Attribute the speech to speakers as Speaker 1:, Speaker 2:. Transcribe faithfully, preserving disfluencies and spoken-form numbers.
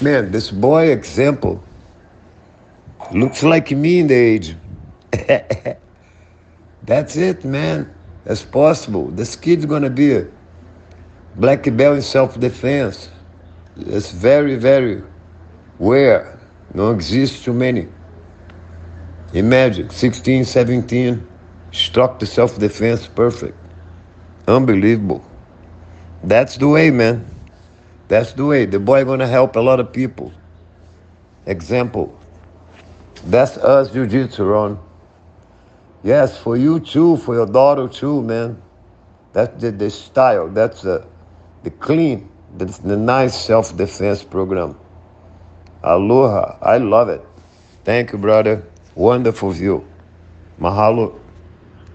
Speaker 1: Man, this boy example looks like me in the age. That's it, man. That's possible. This kid's gonna be a black belt in self-defense. It's very, very rare. Don't exist too many. Imagine, sixteen, seventeen, struck the self-defense perfect. Unbelievable. That's the way, man. That's the way. The boy gonna help a lot of people. Example. That's us, Jiu-Jitsu, Ron. Yes, for you too, for your daughter too, man. That's the, the style. That's the, the clean, that's the nice self-defense program. Aloha. I love it. Thank you, brother. Wonderful view. Mahalo.